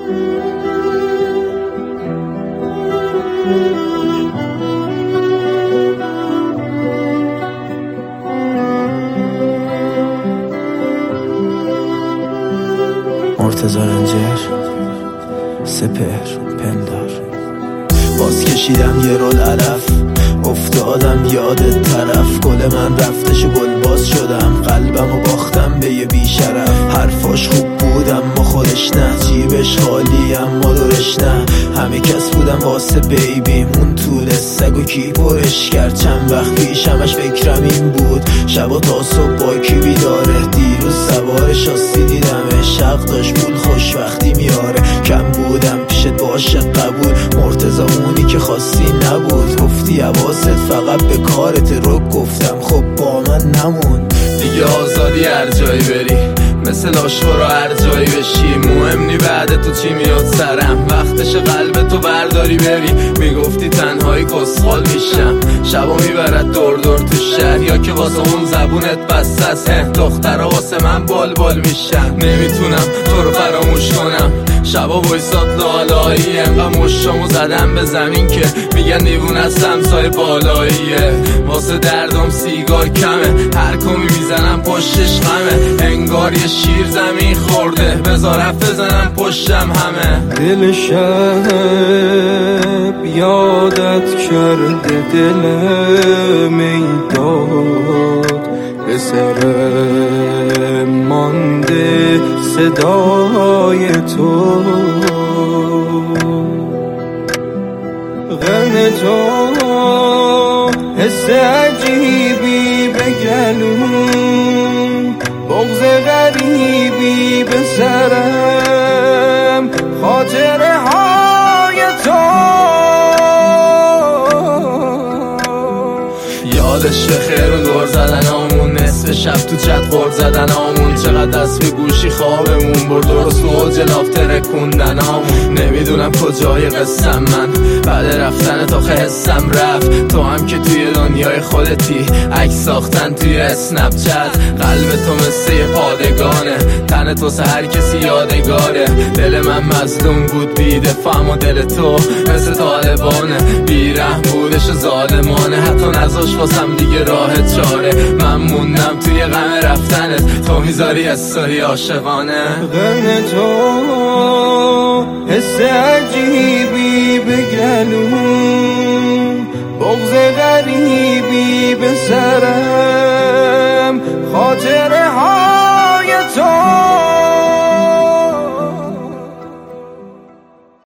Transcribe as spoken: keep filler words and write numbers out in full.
مرتضی رنجر، سپهر، پندار. باز کشیدم یه رول علف، افتادم یاد طرف. گل من رفتش و گل باز شدم، قلبم و باختم به یه بیشرف. حرفاش خوب بود اما خودش نه، جیبش خالی اما دورش نه. همه کس بودم واسه بیبیمون، طول سگ و کی پرش کرد. چند وقت پیش همش فکرم این بود، شبا تا صبح با کی بیداره. دیروز سوار شاسی دیدمش، حق داشت پول خوشبختی میاره. کم بودم پیشت باشه قبول، مرتضی اونی که خواستی نبود. گفتی حواست فقط به کارت، رو گفتم خب با من نمون. دیگه آزادی هر جایی بری، مثل آشورا هر جایی بشی. مهم نی بعد تو چی میاد سرم، وقتش قلب تو برداری بری. میگفتی تنهایی کسخال میشم، شبا میبرد دور دور تو شهر، یا که واسه اون زبونت بسته است. دخترها واسه من بال بال میشن، نمیتونم تو رو فراموش کنم. شبا وایسات لالایی، انقدر مشتامو زدم به زمین که میگن دیوونه است همسایه بالاییه. واسه دردم سیگار کمه، هر کمی میزنم پشتش غمه. انگار یه شیر زمین خورده، بذار حرف بزنم پشتم همه. دل شب یادت کرده، دل میداد به سرم مانده صدای تو. غم تو حس عجیبی به گلوم، بغض غریبی به سرم، خاطره های تو. یادش خیر و دور زدن آمون، نصف شب تو چت غور زدن آمون. چقدر دست به گوشی خوابمون برد، درست تو اوج لافتر کندن آمون. نمیدونم کجای قسم من، بعد رفتن تا حسم رفت. تو هم که توی دنیای خودتی، عکس ساختن توی اسنپ چت. قلب تو مثل یه پادگانه، تن تو هر کسی یادگاره. دل من مظلوم بود بی‌دفاعم و دل تو مثل طالبانه. بیرحم بودش و ظالمانه، حتی نذاش واسم دیگه راه چاره. من موندم توی غم رفتنت، تو میذاری استوری عاشقانه. غم تو حس عجیبی به گلوم، بغض غریبی به سرم، خاطره ها